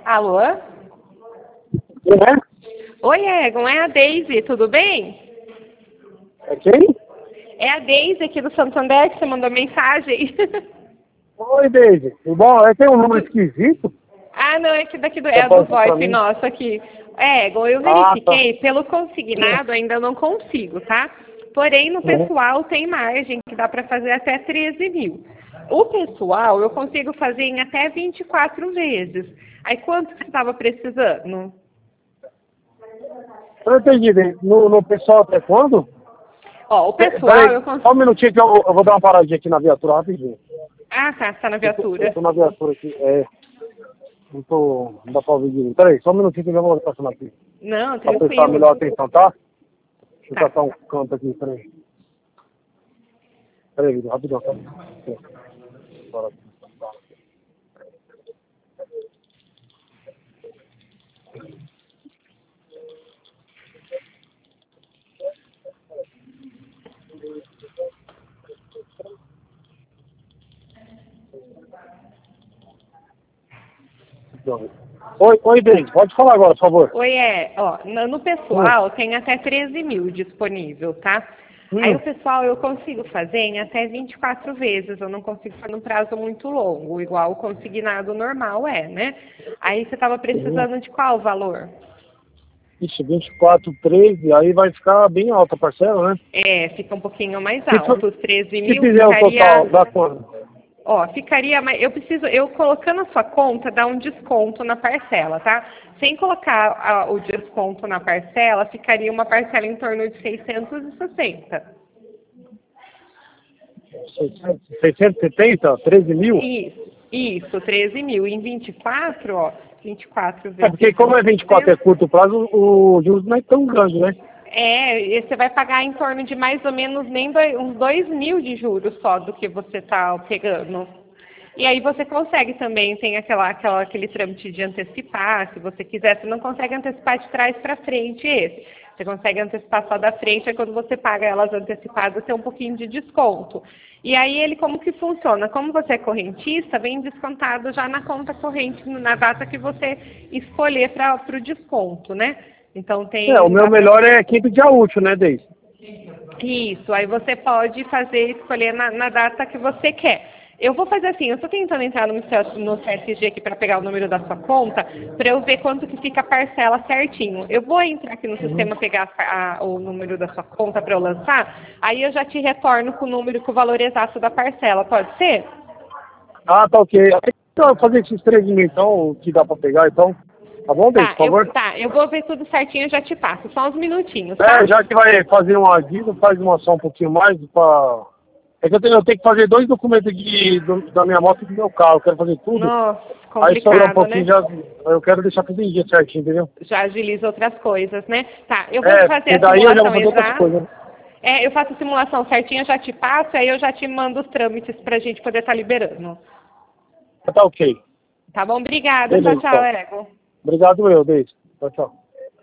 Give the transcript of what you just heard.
Alô? Oi, Egon, é a Deise, tudo bem? É quem? É a Deise aqui do Santander que você mandou mensagem. Oi, Deise. Tudo bom? Tem um número esquisito? Ah, não, é que é do VoIP nosso aqui. Egon, eu verifiquei, pelo consignado ainda não consigo, tá? Porém, no pessoal tem margem, que dá para fazer até 13 mil. O pessoal eu consigo fazer em até 24 vezes. Aí quanto que você estava precisando? Eu não entendi, Deise. No pessoal até quando? Ó, o pessoal Peraí, eu consigo... só um minutinho que eu vou dar uma paradinha aqui na viatura rapidinho. Ah, tá, você tá na viatura. Eu tô na viatura aqui, não dá pra ouvir direito. Peraí, só um minutinho que eu já vou estacionar aqui. Não, Pra prestar tranquilo. melhor atenção, tá? Deixa eu Tá. catar um canto aqui, peraí. Peraí, Vitor, rapidão, tá? Bora. Oi, Deise, pode falar agora, por favor. Oi, ó, no pessoal tem até 13 mil disponível, tá? Aí o pessoal eu consigo fazer em até 24 vezes, eu não consigo fazer num prazo muito longo, igual o consignado normal né? Aí você estava precisando de qual valor? Ixi, 24, 13, aí vai ficar bem alta a parcela, né? Fica um pouquinho mais alto, os 13 Se mil fizer o total, dá quanto? Ó, ficaria, mas eu colocando a sua conta, dá um desconto na parcela, tá? Sem colocar o desconto na parcela, ficaria uma parcela em torno de 660. 670, 13 mil? Isso, 13 mil. Em 24, ó, 24 vezes... Porque como é 24 é curto prazo, o juros não é tão grande, né? E você vai pagar em torno de mais ou menos uns 2 mil de juros só do que você está pegando. E aí você consegue também, tem aquele trâmite de antecipar, se você quiser, você não consegue antecipar de trás para frente esse. Você consegue antecipar só da frente, aí quando você paga elas antecipadas, tem um pouquinho de desconto. E aí ele como que funciona? Como você é correntista, vem descontado já na conta corrente, na data que você escolher para o desconto, né? Então tem... O meu melhor é quinto dia útil, né, Deise? Isso, aí você pode escolher na data que você quer. Eu vou fazer assim, eu estou tentando entrar no CSG aqui para pegar o número da sua conta, para eu ver quanto que fica a parcela certinho. Eu vou entrar aqui no sistema, pegar o número da sua conta para eu lançar, aí eu já te retorno com o número, com o valor exato da parcela, pode ser? Ah, tá ok. Então, eu vou fazer esses 13 mil, então, que dá para pegar, então. Tá bom, Deise, por favor? Eu vou ver tudo certinho e já te passo, só uns minutinhos, tá? Já que vai fazer uma guisa, faz uma só um pouquinho mais para... É que eu tenho que fazer 2 documentos aqui da minha moto e do meu carro, eu quero fazer tudo. Nossa, Aí sobra um pouquinho, né? eu quero deixar tudo em dia certinho, entendeu? Já agiliza outras coisas, né? Tá, eu vou fazer a daí eu já vou simulação fazer outras coisas. eu faço a simulação certinha, eu já te passo, aí eu já te mando os trâmites pra gente poder estar liberando. Tá ok. Tá bom? Obrigada. Beleza, Tchau, tchau, então. Ego. Obrigado Deise. Tchau, tchau.